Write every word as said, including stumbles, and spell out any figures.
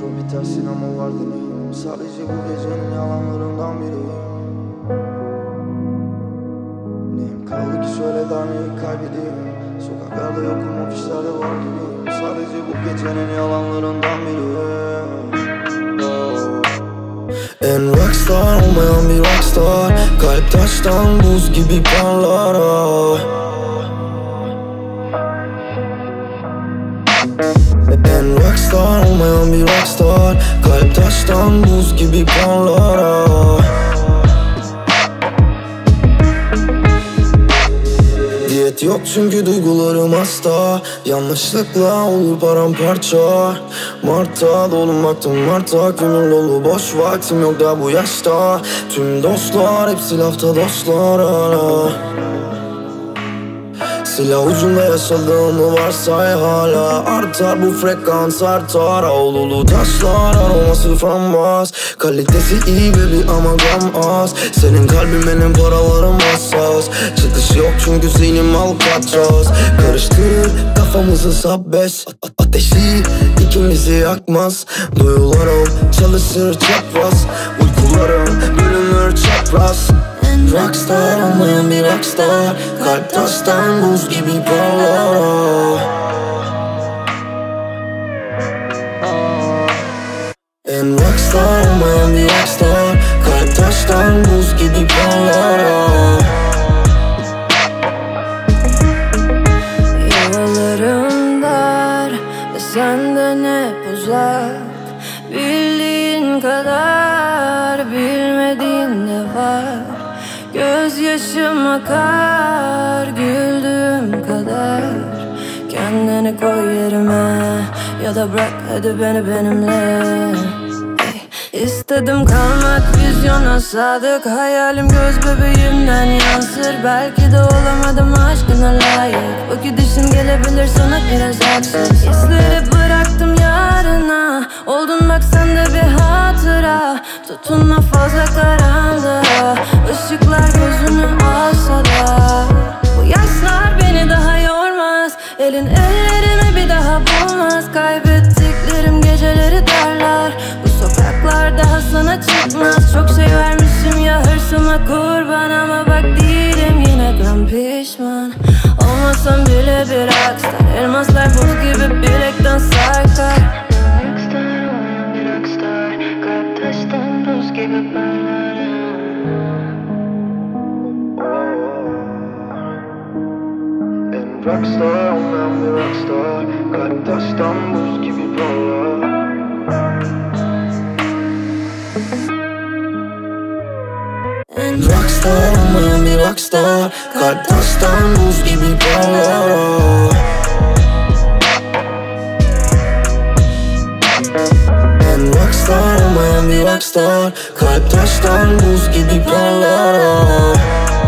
olur bitersin ama var deneyim. Sadece bu gecenin yalanlarından biriyim. Neyim kaldı ki söyle daha neyi kaybedeyim. Sokaklarda yokum, afişlerde var gibiyim. Sadece bu gecenin yalanlarından biriyim. En rockstar olmayan bir rockstar. Kalp taştan buz gibi parlar. ah. En rockstar olmayan bir rockstar. Kalp taştan buz gibi parlar. ah. Diyet yok çünkü duygularım hasta. Yanlışlıkla olur paramparça. Mart'a dolu baktım Mart'a. Gönül dolu boş vaktim yok da bu yaşta. Tüm dostlar hepsi lafta dostlar. ah. Silah ucunda yaşadığımı varsay hala. Artar bu frekans artar. Avlulu taşlar aroması frambuaz. Kalitesi iyi baby ama gram az. Senin kalbin benim paralarım hassas. Çıkış yok çünkü zihnim Alcatraz. Karıştırır kafamızı sabbes. Ateşi ikimizi yakmaz. Duyularım çalışır çapraz. Uykularım bölünür çapraz. Rockstar olmayan bir rockstar. Kalp taştan buz gibi parlar. En rockstar olmayan bir rockstar. Kalp taştan buz gibi parlar. Yollarım dar ve senden hep uzak. Bildiğin kadar bilmediğin de var. Gözyaşım akar güldüğüm kadar. Kendini koy yerime ya da bırak hadi beni benimle. Hey, İstedim kalmak vizyona sadık. Hayalim göz bebeğimden yansır. Belki de olamadım aşkına layık. O gidişin gelebilir sana biraz haksız. İzleri bıraktım yarına. Oldun bak sen de bir hatıra. Tutunma fazla karanlığa. Işıklar gözünü alsa da bu yaşlar beni daha yormaz. Elin ellerimi bir daha bulmaz. Kaybettiklerim geceleri darlar. Bu sokaklar daha sana çıkmaz. Çok şey vermişim ya hırsıma kurban. Ama bak değilim yine gram pişman. Olmasam bile bir rockstar. Elmaslar buz gibi bilekten sarkar. Rockstar olmayan bir rockstar. Kalp taştan buz gibi parlar. Rockstar olmayan bir rockstar. Kalp taştan buz gibi parlar. Rockstar olmayan bir rockstar. Kalp taştan buz gibi parlar. En rockstar olmayan bir rockstar. Kalp taştan buz gibi parlar.